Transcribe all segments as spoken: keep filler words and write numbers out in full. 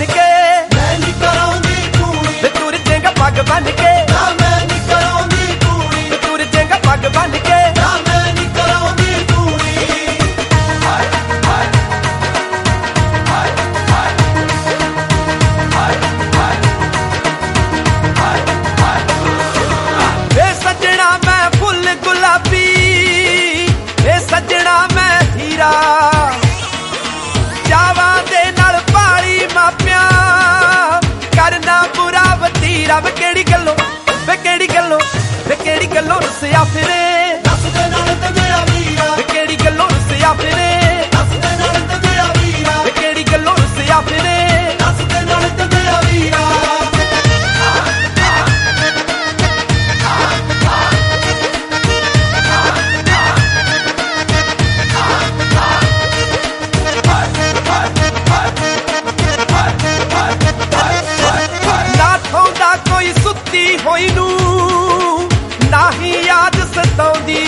बन के मैं नहीं कराऊंगी कूड़ी वे तुर जेगा पग बन के ना मैं नहीं कराऊंगी कूड़ी वे तुर जेगा पग बन के ना मैं नहीं कराऊंगी कूड़ी वे सजना मैं फुल गुलाबी वे सजना मैं हीरा जावा दे नाल पाली मापिया करना बुरा वतीरा वे केड़ी गल्लों वे केड़ी गल्लों वे केड़ी गल्लों रुसिया फिरे दस दे नाल ते मेरा वीरा वे केड़ी गल्लों रुसिया फिरे दस दे नाल ते मेरा वीरा वे केड़ी गल्लों रुसिया फिरे दस दे नाल ते मेरा वीरा ना ठोंदा कोई सुत्ती होई नू ना ही याद सताउंदी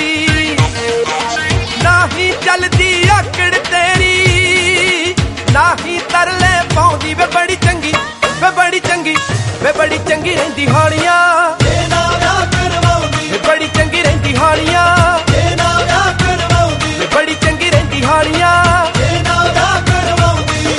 ना ही चलदी आकड़ तेरी ना ही तरले पाउंदी वे बड़ी चंगी वे बड़ी चंगी वे बड़ी चंगी रहिंदी हालियां ए ना विआह करवाऊंगी वे बड़ी चंगी रहिंदी हालियां ए ना विआह करवाऊंगी वे बड़ी चंगी रहिंदी हालियां ए ना विआह करवाऊंगी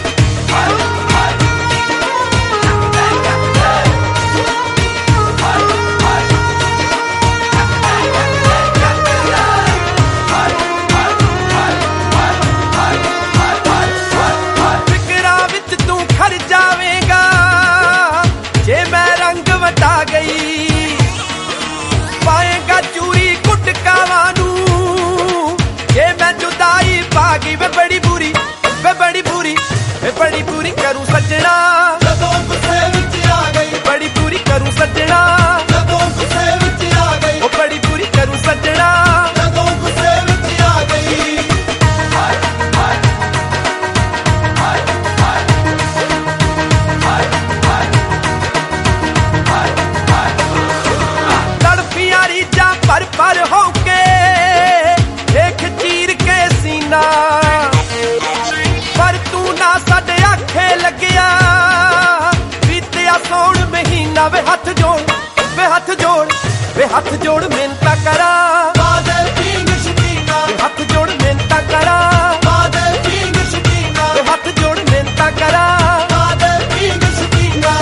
ਫਿਕਰਾਂ ਵਿੱਚ ਤੂੰ ਖੜ ਜਾਵੇਂਗਾ ਜੇ ਮੈਂ ਰੰਗ ਵਟਾ ਗਈ ਪਾਏਗਾ ਚੂਰੀ ਕੁਟਕਾਵਾਂ ਨੂੰ ਜੇ ਮੈਂ ਜੁਦਾਈ ਪਾ ਗਈ ਵੇ ਬੜੀ ਬੁਰੀ ਵੇ ਬੜੀ ਬੁਰੀ ਵੇ ਬੜੀ ਬੁਰੀ ਕਰੂ ਸੱਜਣਾ ਜਦੋਂ ਗੁੱਸੇ ਵਿੱਚ ਆ ਗਈ ਬੜੀ ਬੁਰੀ ਕਰੂ ਸੱਜਣਾ ਜਦੋਂ ਗੁੱਸੇ ਵਿੱਚ ਆ ਗਈ ਉਹ ਬੜੀ ਬੁਰੀ ਕਰੂ ਸੱਜਣਾ ਜਦੋਂ ਗੁੱਸੇ ਵਿੱਚ ਆ ਗਈ ਤੜਫੀਆਂ ਰੀਝਾਂ ਭਰ ਭਰ ਹੋ ਕੇ ਦੇਖ ਚੀਰ ਕੇ ਸੀਨਾ ਪਰ ਤੂੰ ਨਾ ਸਾਡੇ ਆਖੇ ਲੱਗਿਆ ਬੀਤਿਆ ਸੌਣ ਮਹੀਨਾ ਵੇ ਹੱਥ ਜੋੜ ਵੇ ਹੱਥ ਜੋੜ ਵੇ ਹੱਥ ਜੋੜ ਮਿੰਤਾ ਕਰਾਂ ਬਾਦਲ ਕਿੰਗ ਸ਼ਕੀਨਾ ਵੇ ਹੱਥ ਜੋੜ ਮਿੰਤਾ ਕਰਾਂ ਬਾਦਲ ਕਿੰਗ ਸ਼ਕੀਨਾ ਵੇ ਹੱਥ ਜੋੜ ਮਿੰਤਾ ਕਰਾਂ ਬਾਦਲ ਕਿੰਗ ਸ਼ਕੀਨਾ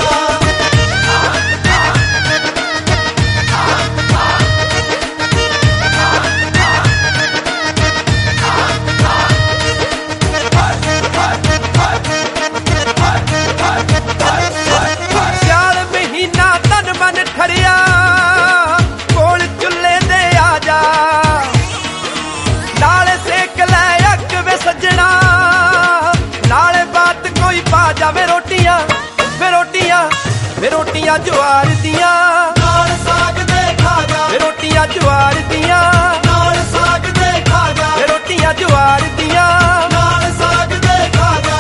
ਸਿਆਲ ਮਹੀਨਾ ਤਨ ਮਨ ਠਰਿਆ ਕੋਲ ਚੁੱਲ੍ਹੇ ਦੇ ਆ ਜਾ ਨਾਲੇ ਸੇਕ ਲੈ ਅੱਗ ਵੇ ਸੱਜਣਾ ਨਾਲੇ ਬਾਤ ਕੋਈ ਪਾ ਜਾਵੇ ਰੋਟੀਆਂ ਵੇ ਰੋਟੀਆਂ ਵੇ ਰੋਟੀਆਂ ਜਵਾਰ ਦੀਆਂ ਨਾਲ ਸਾਗ ਦੇ ਖਾ ਜਾ ਵੇ ਰੋਟੀਆਂ ਜਵਾਰ ਦੀਆਂ ਨਾਲ ਸਾਗ ਦੇ ਖਾ ਜਾ ਵੇ ਰੋਟੀਆਂ ਜਵਾਰ ਦੀਆਂ ਨਾਲ ਸਾਗ ਦੇ ਖਾ ਜਾ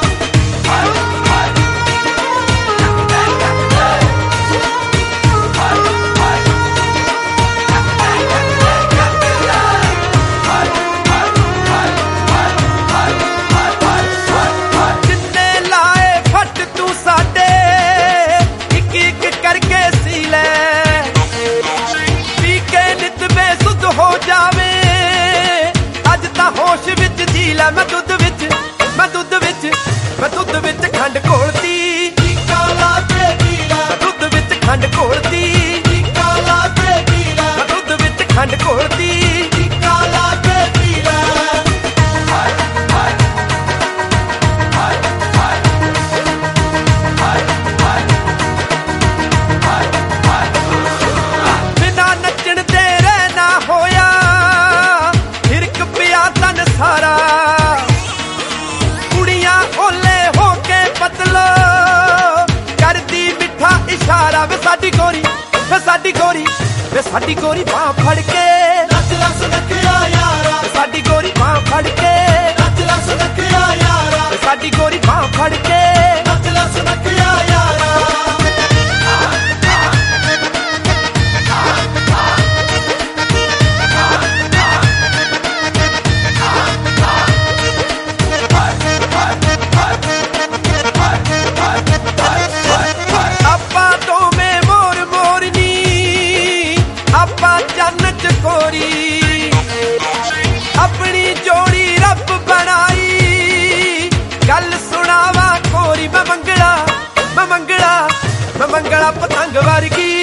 ਜਿੰਨੇ ਲਾਏ ਫੱਟ ਤੂੰ ਸਾਡੇ ਇੱਕ ਇੱਕ ਕਰਕੇ ਸੀ ਲੈ ਪੀ ਕੇ ਨਿਤ ਬੇਸੁੱਧ ਹੋ ਜਾਵੇ ਅੱਜ ਤਾਂ ਹੋਸ਼ ਵਿੱਚ ਜੀ ਲੈ ਮੈਂ ਦੁੱਧ ਵਿੱਚ ਮੈਂ ਦੁੱਧ ਵਿੱਚ ਮੈਂ ਦੁੱਧ ਵਿੱਚ ਖੰਡ ਘੋਲਦੀ ਟੀਕਾ ਲਾ ਕੇ ਪੀ ਲੈ ਮੈਂ ਦੁੱਧ ਵਿੱਚ ਖੰਡ ਘੋਲਦੀ ਟੀਕਾ ਲਾ ਕੇ ਪੀ ਲੈ ਮੈਂ ਦੁੱਧ ਵਿੱਚ ਖੰਡ ਘੋਲਦੀ ਟੀਕਾ ਲਾ ਕੇ ਪੀ ਲੈ ਬਿਨਾਂ ਨੱਚਣ ਦੇ ਰਹਿਣਾ ਹੋਇਆ ਹਿਰਕ ਪਿਆ ਤਨ ਸਾਰਾ ਕੁੜੀਆਂ ਓਲੇ ਹੋ ਕੇ ਪਤਲੋ ਕਰਦੀ ਮਿੱਠਾ ਇਸ਼ਾਰਾ ਵੇ ਸਾਡੀ ਗੋਰੀ ਵੇ ਸਾਡੀ ਗੋਰੀ ਵੇ ਸਾਡੀ ਗੋਰੀ ਬਾਂਹ ਫੜ ਕੇ ਨੱਚ ਲੱਸ ਨੱਕਿਆ ਯਾਰਾ ਵੇ ਸਾਡੀ ਗੋਰੀ ਬਾਂਹ ਫੜ ਕੇ ਨੱਚ ਲੱਸ ਨੱਕਿਆ ਯਾਰਾ ਵੇ ਸਾਡੀ ਗੋਰੀ ਬਾਂਹ ਫੜ ਕੇ ਨੱਚ ਲੱਸ ਨੱਕਿਆ ਯਾਰਾ ਰੰਗ ਵਰਗੀ